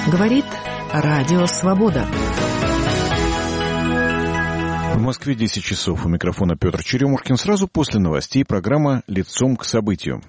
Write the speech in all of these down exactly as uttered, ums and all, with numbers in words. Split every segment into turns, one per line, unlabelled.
Говорит Радио Свобода.
В Москве десять часов. У микрофона Петр Черемушкин. Сразу после новостей программа «Лицом к событию».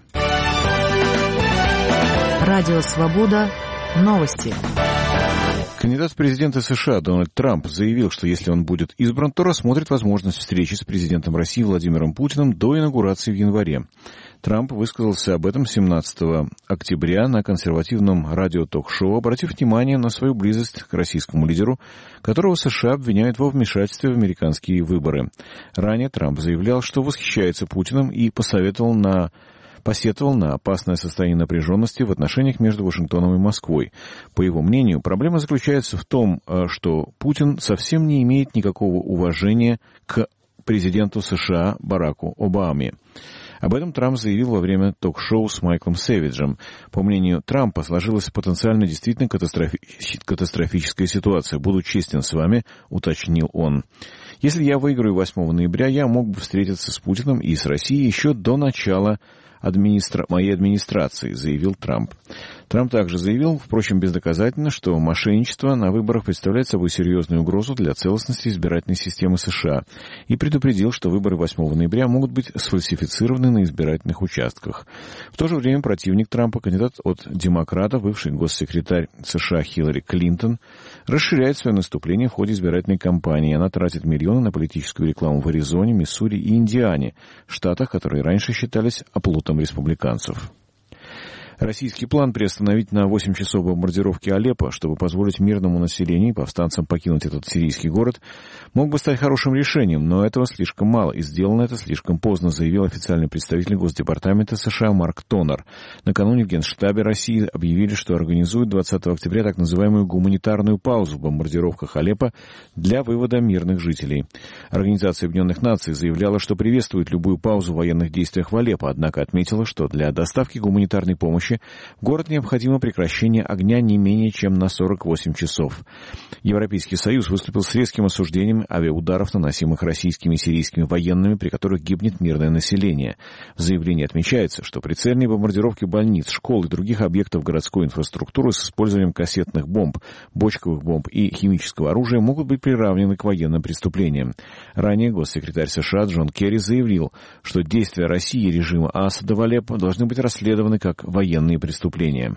Радио Свобода. Новости.
Кандидат в президенты США Дональд Трамп заявил, что если он будет избран, то рассмотрит возможность встречи с президентом России Владимиром Путиным до инаугурации в январе. Трамп высказался об этом семнадцатого октября на консервативном радио-ток-шоу, обратив внимание на свою близость к российскому лидеру, которого США обвиняют во вмешательстве в американские выборы. Ранее Трамп заявлял, что восхищается Путиным и посоветовал на... посетовал на опасное состояние напряженности в отношениях между Вашингтоном и Москвой. По его мнению, проблема заключается в том, что Путин совсем не имеет никакого уважения к президенту США Бараку Обаме. Об этом Трамп заявил во время ток-шоу с Майклом Сэвиджем. По мнению Трампа, сложилась потенциально действительно катастрофи... катастрофическая ситуация. «Буду честен с вами», — уточнил он. «Если я выиграю восьмого ноября, я мог бы встретиться с Путиным и с Россией еще до начала администра... моей администрации», — заявил Трамп. Трамп также заявил, впрочем, бездоказательно, что мошенничество на выборах представляет собой серьезную угрозу для целостности избирательной системы США и предупредил, что выборы восьмого ноября могут быть сфальсифицированы на избирательных участках. В то же время противник Трампа, кандидат от демократов, бывший госсекретарь США Хиллари Клинтон, расширяет свое наступление в ходе избирательной кампании. Она тратит миллионы на политическую рекламу в Аризоне, Миссури и Индиане, штатах, которые раньше считались оплотом республиканцев. Российский план приостановить на восемь часов бомбардировки Алеппо, чтобы позволить мирному населению и повстанцам покинуть этот сирийский город, мог бы стать хорошим решением, но этого слишком мало, и сделано это слишком поздно, заявил официальный представитель Госдепартамента США Марк Тонер. Накануне в Генштабе России объявили, что организуют двадцатого октября так называемую гуманитарную паузу в бомбардировках Алеппо для вывода мирных жителей. Организация Объединенных Наций заявляла, что приветствует любую паузу в военных действиях в Алеппо, однако отметила, что для доставки гуманитарной помощи в город необходимо прекращение огня не менее чем на сорок восемь часов. Европейский Союз выступил с резким осуждением авиаударов, наносимых российскими и сирийскими военными, при которых гибнет мирное население. В заявлении отмечается, что прицельные бомбардировки больниц, школ и других объектов городской инфраструктуры с использованием кассетных бомб, бочковых бомб и химического оружия могут быть приравнены к военным преступлениям. Ранее госсекретарь США Джон Керри заявил, что действия России и режима Асада в Алеппо должны быть расследованы как военные преступления.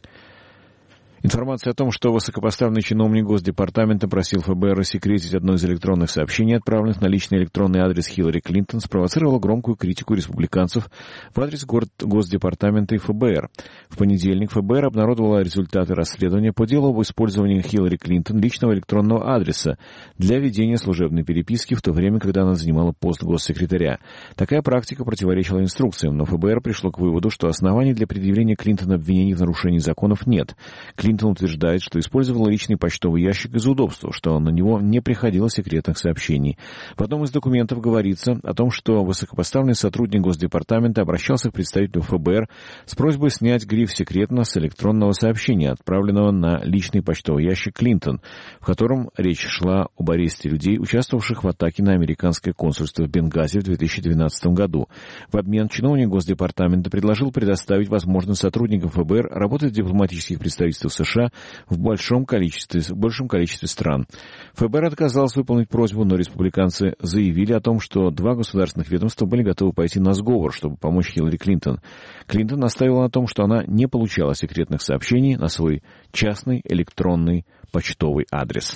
Информация о том, что высокопоставленный чиновник Госдепартамента просил ФБР рассекретить одно из электронных сообщений, отправленных на личный электронный адрес Хиллари Клинтон, спровоцировала громкую критику республиканцев в адрес Госдепартамента и ФБР. В понедельник ФБР обнародовало результаты расследования по делу об использовании Хиллари Клинтон личного электронного адреса для ведения служебной переписки в то время, когда она занимала пост госсекретаря. Такая практика противоречила инструкциям, но ФБР пришло к выводу, что оснований для предъявления Клинтон обвинений в нарушении законов нет. Клинтон утверждает, что использовала личный почтовый ящик из удобства, что на него не приходило секретных сообщений. В одном из документов говорится о том, что высокопоставленный сотрудник Госдепартамента обращался к представителю ФБР с просьбой снять гриф «Секретно» с электронного сообщения, отправленного на личный почтовый ящик Клинтон, в котором речь шла об аресте людей, участвовавших в атаке на американское консульство в Бенгази в две тысячи двенадцатом году. В обмен чиновник Госдепартамента предложил предоставить возможность сотрудникам ФБР работать в дипломатических представительствах США США в большом количестве, в большем количестве стран. ФБР отказалось выполнить просьбу, но республиканцы заявили о том, что два государственных ведомства были готовы пойти на сговор, чтобы помочь Хиллари Клинтон. Клинтон настаивала на том, что она не получала секретных сообщений на свой частный электронный почтовый адрес.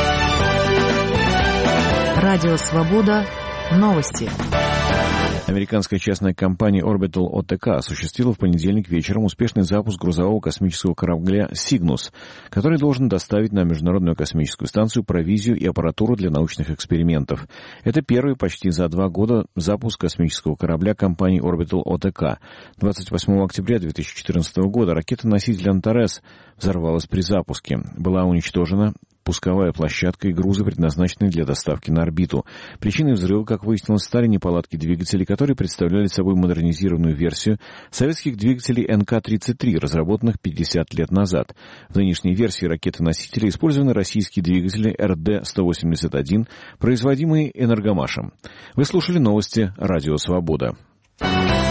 Радио «Свобода». Новости.
Американская частная компания Orbital о тэ ка осуществила в понедельник вечером успешный запуск грузового космического корабля «Сигнус», который должен доставить на Международную космическую станцию провизию и аппаратуру для научных экспериментов. Это первый почти за два года запуск космического корабля компании Orbital о тэ ка. двадцать восьмого октября две тысячи четырнадцатого года ракета-носитель «Антарес» взорвалась при запуске. Была уничтожена пусковая площадка и грузы, предназначенные для доставки на орбиту. Причиной взрыва, как выяснилось, стали неполадки двигателей, которые представляли собой модернизированную версию советских двигателей эн ка тридцать три, разработанных пятьдесят лет назад. В нынешней версии ракеты-носителя использованы российские двигатели эр дэ сто восемьдесят один, производимые «Энергомашем». Вы слушали новости «Радио Свобода».